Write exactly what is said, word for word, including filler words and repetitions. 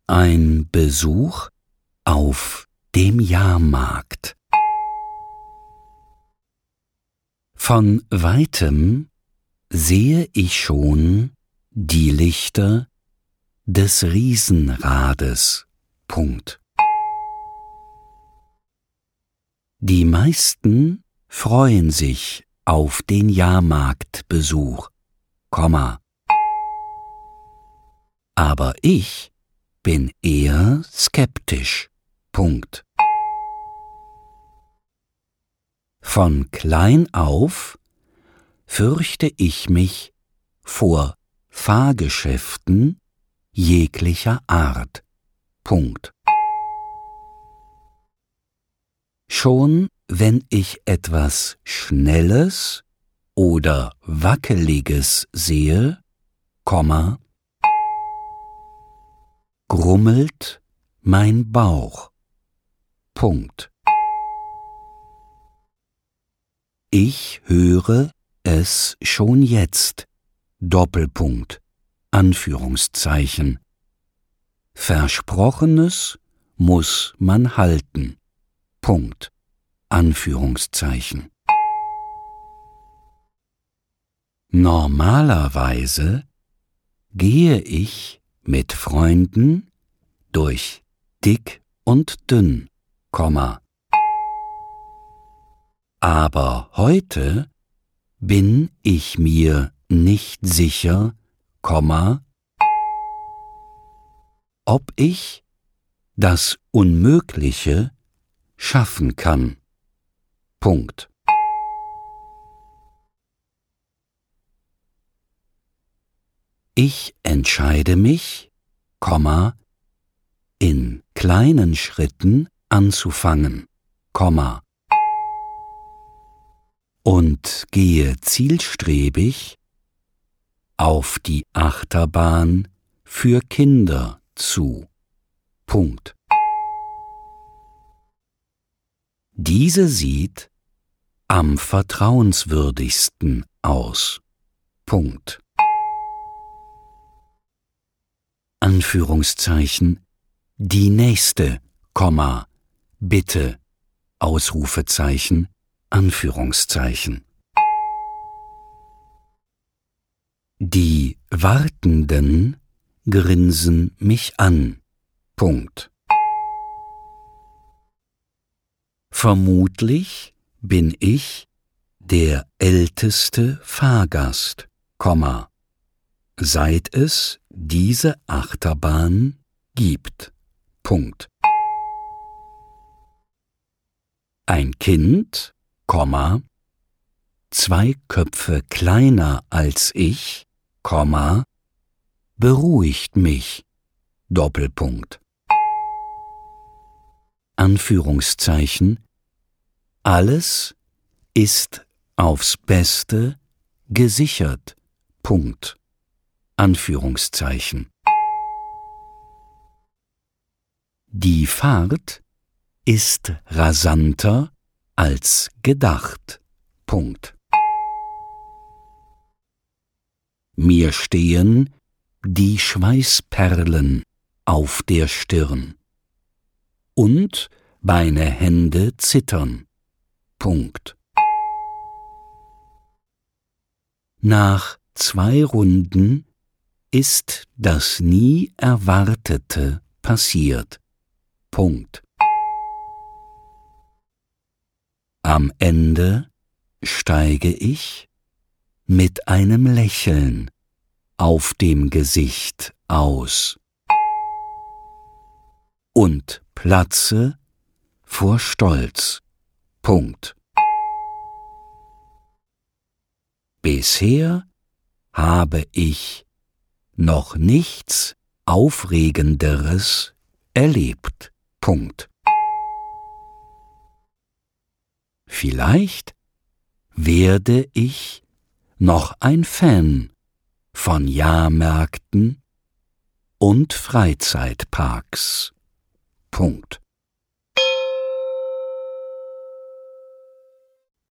Ein Besuch auf dem Jahrmarkt. Von weitem sehe ich schon die Lichter des Riesenrades. Punkt. Die meisten freuen sich auf den Jahrmarktbesuch, Komma. Aber ich bin eher skeptisch. Punkt. Von klein auf fürchte ich mich vor Fahrgeschäften jeglicher Art. Punkt. Schon wenn ich etwas Schnelles oder Wackeliges sehe, Komma, grummelt mein Bauch. Punkt. Ich höre es schon jetzt. Doppelpunkt. Anführungszeichen. Versprochenes muss man halten. Punkt. Anführungszeichen. Normalerweise gehe ich mit Freunden durch dick und dünn, Komma. Aber heute bin ich mir nicht sicher, Komma, ob ich das Unmögliche schaffen kann. Punkt. Ich entscheide mich, Komma, in kleinen Schritten anzufangen, Komma, und gehe zielstrebig auf die Achterbahn für Kinder zu. Punkt. Diese sieht am vertrauenswürdigsten aus. Punkt. Anführungszeichen, die nächste, Komma, bitte, Ausrufezeichen, Anführungszeichen. Die Wartenden grinsen mich an. Punkt. Vermutlich bin ich der älteste Fahrgast, Komma, seit es diese Achterbahn gibt. Punkt. Ein Kind, Komma, zwei Köpfe kleiner als ich, Komma, beruhigt mich. Doppelpunkt. Anführungszeichen. Alles ist aufs Beste gesichert. Punkt. Anführungszeichen. Die Fahrt ist rasanter als gedacht. Punkt. Mir stehen die Schweißperlen auf der Stirn und meine Hände zittern. Punkt. Nach zwei Runden ist das nie Erwartete passiert. Punkt. Am Ende steige ich mit einem Lächeln auf dem Gesicht aus und platze vor Stolz. Punkt. Bisher habe ich noch nichts Aufregenderes erlebt. Punkt. Vielleicht werde ich noch ein Fan von Jahrmärkten und Freizeitparks. Punkt.